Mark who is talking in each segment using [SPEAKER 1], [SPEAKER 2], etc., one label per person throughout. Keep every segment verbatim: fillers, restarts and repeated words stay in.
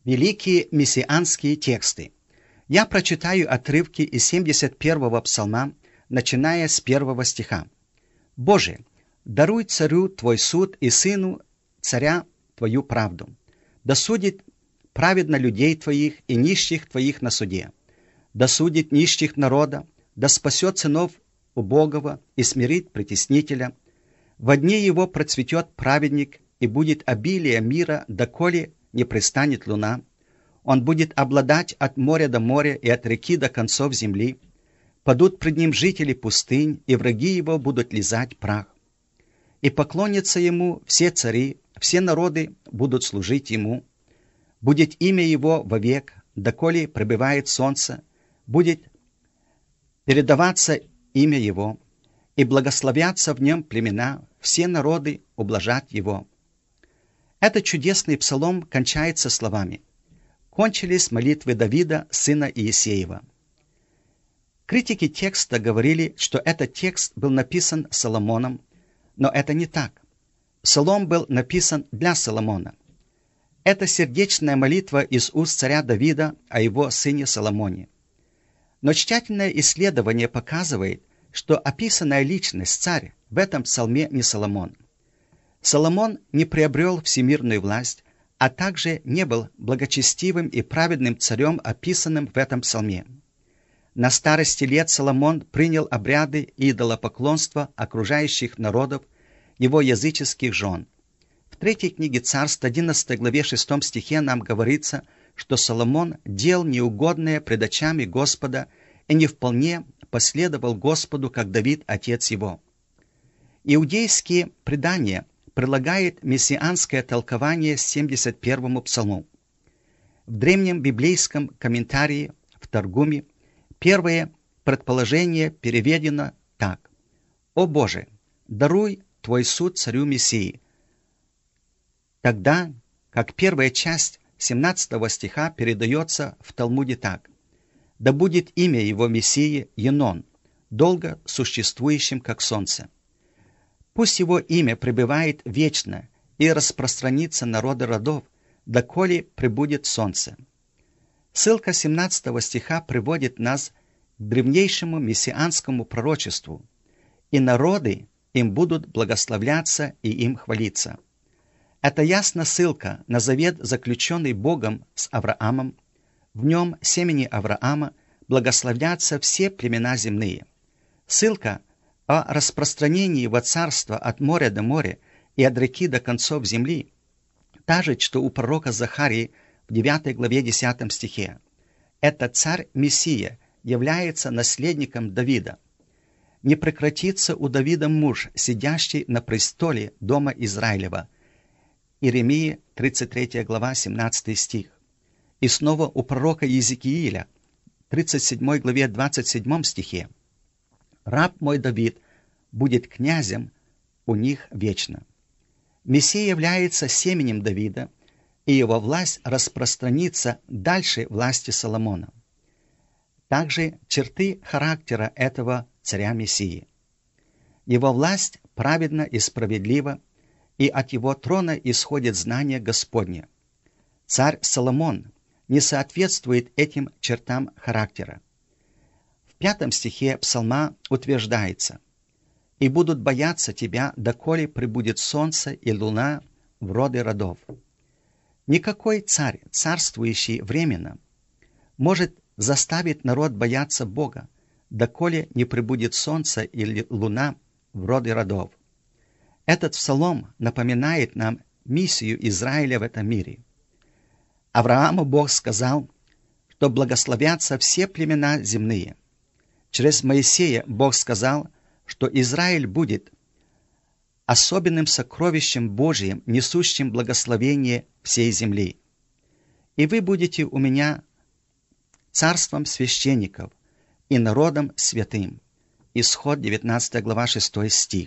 [SPEAKER 1] Великие мессианские тексты. Я прочитаю отрывки из семьдесят первого псалма, начиная с первого стиха. «Боже, даруй царю Твой суд и сыну царя Твою правду. Да судит праведно людей Твоих и нищих Твоих на суде. Да судит нищих народа, да спасет сынов убогого и смирит притеснителя. Во дни его процветет праведник, и будет обилие мира, доколе не пристанет луна. Он будет обладать от моря до моря и от реки до концов земли. Падут пред ним жители пустынь, и враги его будут лизать прах. И поклонятся ему все цари, все народы будут служить ему. Будет имя его вовек, доколе пребывает солнце, будет передаваться имя его, и благословятся в нем племена, все народы ублажат его». Этот чудесный псалом кончается словами: «Кончились молитвы Давида, сына Иесеева». Критики текста говорили, что этот текст был написан Соломоном, но это не так. Псалом был написан для Соломона. Это сердечная молитва из уст царя Давида о его сыне Соломоне. Но тщательное исследование показывает, что описанная личность, царь, в этом псалме не Соломон. Соломон не приобрел всемирную власть, а также не был благочестивым и праведным царем, описанным в этом псалме. На старости лет Соломон принял обряды идолопоклонства окружающих народов, его языческих жен. В третьей книге Царств, одиннадцатой главе, шестом стихе нам говорится, что Соломон делал неугодное пред очами Господа и не вполне последовал Господу, как Давид, отец его. Иудейские предания прилагают мессианское толкование семьдесят первому псалму. В древнем библейском комментарии в Таргуме первое предположение переведено так: «О Боже, даруй Твой суд царю Мессии», тогда как первая часть семнадцатого стиха передается в Талмуде так: «Да будет имя его Мессии Енон, долго существующим, как солнце. Пусть его имя пребывает вечно и распространится на роды родов, доколе пребудет солнце». Ссылка семнадцатого стиха приводит нас к древнейшему мессианскому пророчеству: «И народы им будут благословляться и им хвалиться». Это ясно ссылка на завет, заключенный Богом с Авраамом. В нем семени Авраама благословлятся все племена земные. Ссылка о распространении его царства от моря до моря и от реки до концов земли, та же, что у пророка Захарии в девятой главе десятом стихе. Этот царь-мессия является наследником Давида. Не прекратится у Давида муж, сидящий на престоле дома Израилева. Иеремия, тридцать третья глава, семнадцатый стих. И снова у пророка Иезекииля, тридцать седьмой главе, двадцать седьмом стихе: «Раб мой Давид будет князем у них вечно». Мессия является семенем Давида, и его власть распространится дальше власти Соломона. Также черты характера этого царя-мессии. Его власть праведна и справедлива, и от его трона исходит знание Господне. Царь Соломон не соответствует этим чертам характера. В пятом стихе псалма утверждается: «И будут бояться тебя, доколе пребудет солнце и луна в роды родов». Никакой царь, царствующий временно, может заставить народ бояться Бога, доколе не пребудет солнце или луна в роды родов. Этот псалом напоминает нам миссию Израиля в этом мире. Аврааму Бог сказал, что благословятся все племена земные. Через Моисея Бог сказал, что Израиль будет особенным сокровищем Божьим, несущим благословение всей земли. «И вы будете у меня царством священников и народом святым». Исход, девятнадцатая глава, шестой стих.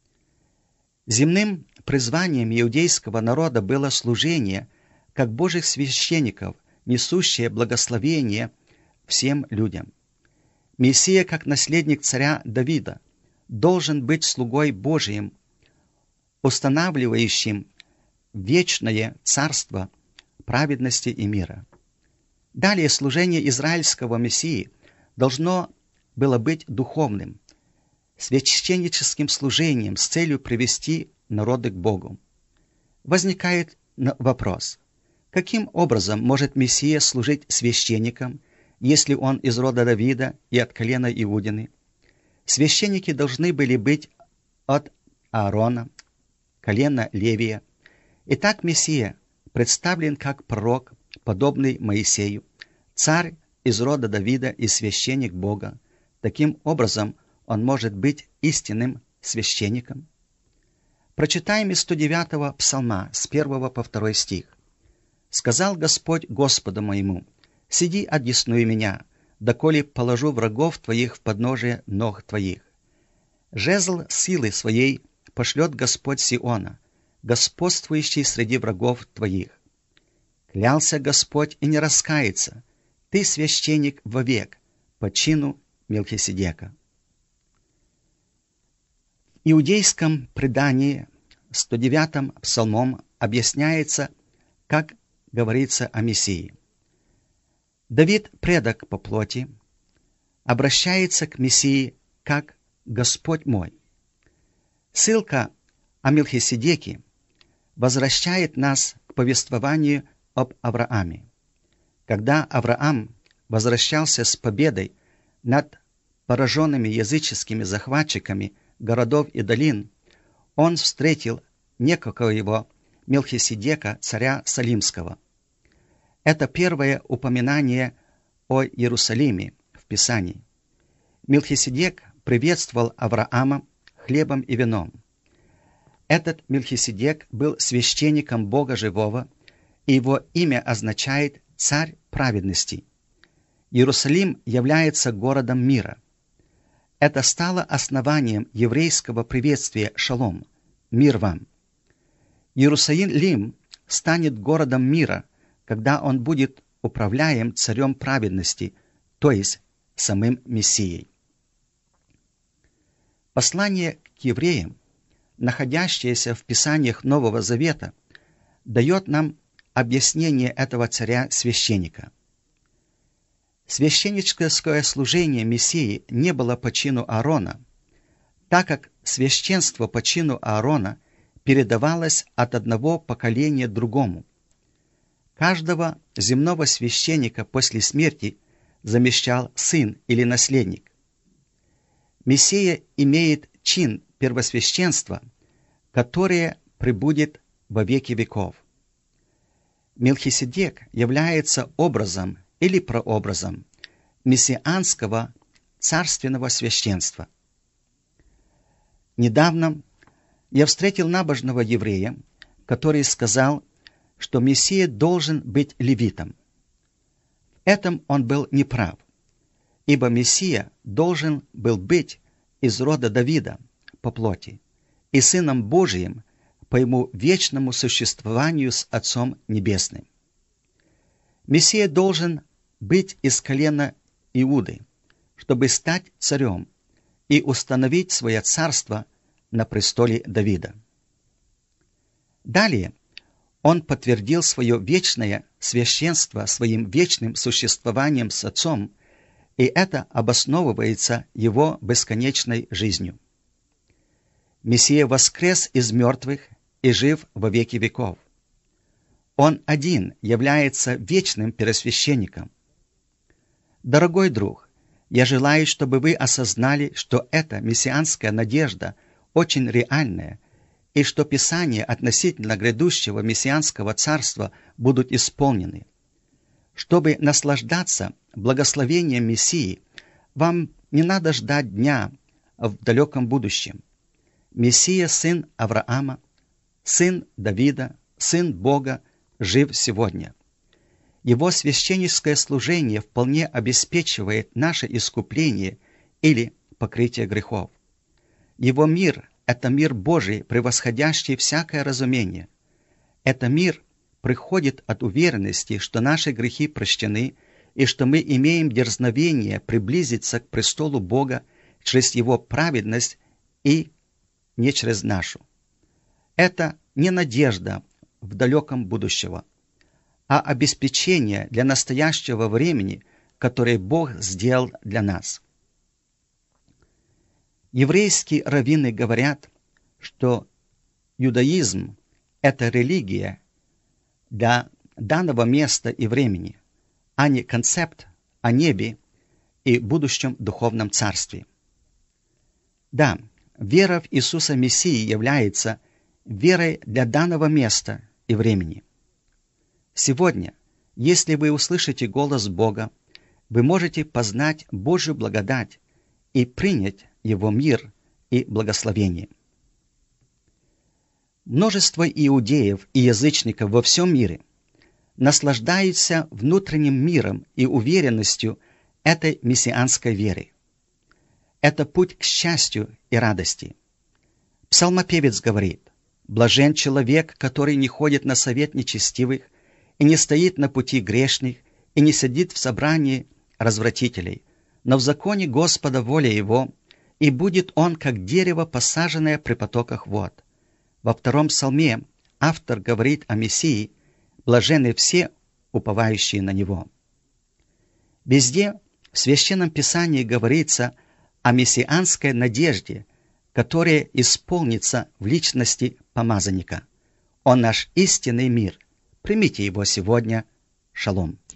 [SPEAKER 1] Земным призванием иудейского народа было служение как Божьих священников, несущее благословение всем людям. Мессия, как наследник царя Давида, должен быть слугой Божиим, устанавливающим вечное царство праведности и мира. Далее служение израильского Мессии должно было быть духовным, священническим служением с целью привести народы к Богу. Возникает вопрос, каким образом может Мессия служить священником, если он из рода Давида и от колена Иудины? Священники должны были быть от Аарона, колена Левия. Итак, Мессия представлен как пророк, подобный Моисею, царь из рода Давида и священник Бога. Таким образом, он может быть истинным священником. Прочитаем из сто девятого псалма с первого по второй стих. «Сказал Господь Господу моему, сиди одесную меня, доколе положу врагов твоих в подножие ног твоих. Жезл силы своей пошлет Господь Сиона, господствующий среди врагов твоих. Клялся Господь и не раскается, ты священник вовек, по чину Мелхиседека». В иудейском предании сто девятым псалмом объясняется, как говорится о Мессии. Давид, предок по плоти, обращается к Мессии как «Господь мой». Ссылка о Мелхиседеке возвращает нас к повествованию об Аврааме. Когда Авраам возвращался с победой над пораженными языческими захватчиками городов и долин, он встретил некоего Мелхиседека, царя Салимского. Это первое упоминание о Иерусалиме в Писании. Мелхиседек приветствовал Авраама хлебом и вином. Этот Мелхиседек был священником Бога Живого, и его имя означает «царь праведности». Иерусалим является городом мира. Это стало основанием еврейского приветствия «Шалом» – «Мир вам». Иерусалим станет городом мира, когда он будет управляем царем праведности, то есть самым Мессией. Послание к евреям, находящееся в Писаниях Нового Завета, дает нам объяснение этого царя-священника. Священническое служение Мессии не было по чину Аарона, так как священство по чину Аарона передавалось от одного поколения другому. Каждого земного священника после смерти замещал сын или наследник. Мессия имеет чин первосвященства, которое пребудет во веки веков. Мелхиседек является образом или прообразом мессианского царственного священства. Недавно я встретил набожного еврея, который сказал, что Мессия должен быть левитом. В этом он был неправ, ибо Мессия должен был быть из рода Давида по плоти и Сыном Божиим по ему вечному существованию с Отцом Небесным. Мессия должен быть из колена Иуды, чтобы стать царем и установить свое царство на престоле Давида. Далее он подтвердил свое вечное священство своим вечным существованием с Отцом, и это обосновывается его бесконечной жизнью. Мессия воскрес из мертвых и жив во веки веков. Он один является вечным первосвященником. Дорогой друг, я желаю, чтобы вы осознали, что эта мессианская надежда очень реальная, и что Писания относительно грядущего мессианского царства будут исполнены. Чтобы наслаждаться благословением Мессии, вам не надо ждать дня в далеком будущем. Мессия – сын Авраама, сын Давида, сын Бога, жив сегодня. Его священническое служение вполне обеспечивает наше искупление или покрытие грехов. Его мир – это мир Божий, превосходящий всякое разумение. Это мир приходит от уверенности, что наши грехи прощены и что мы имеем дерзновение приблизиться к престолу Бога через Его праведность и не через нашу. Это не надежда в далеком будущем, а обеспечение для настоящего времени, которое Бог сделал для нас. Еврейские раввины говорят, что иудаизм – это религия для данного места и времени, а не концепт о небе и будущем духовном царстве. Да, вера в Иисуса Мессии является верой для данного места и времени. Сегодня, если вы услышите голос Бога, вы можете познать Божью благодать и принять Его мир и благословение. Множество иудеев и язычников во всем мире наслаждаются внутренним миром и уверенностью этой мессианской веры. Это путь к счастью и радости. Псалмопевец говорит: «Блажен человек, который не ходит на совет нечестивых, и не стоит на пути грешных, и не сидит в собрании развратителей, но в законе Господа воля его, и будет он, как дерево, посаженное при потоках вод». Во втором псалме автор говорит о Мессии: «Блаженны все, уповающие на Него». Везде в Священном Писании говорится о мессианской надежде, которая исполнится в личности помазанника. Он наш истинный мир. Примите его сегодня. Шалом.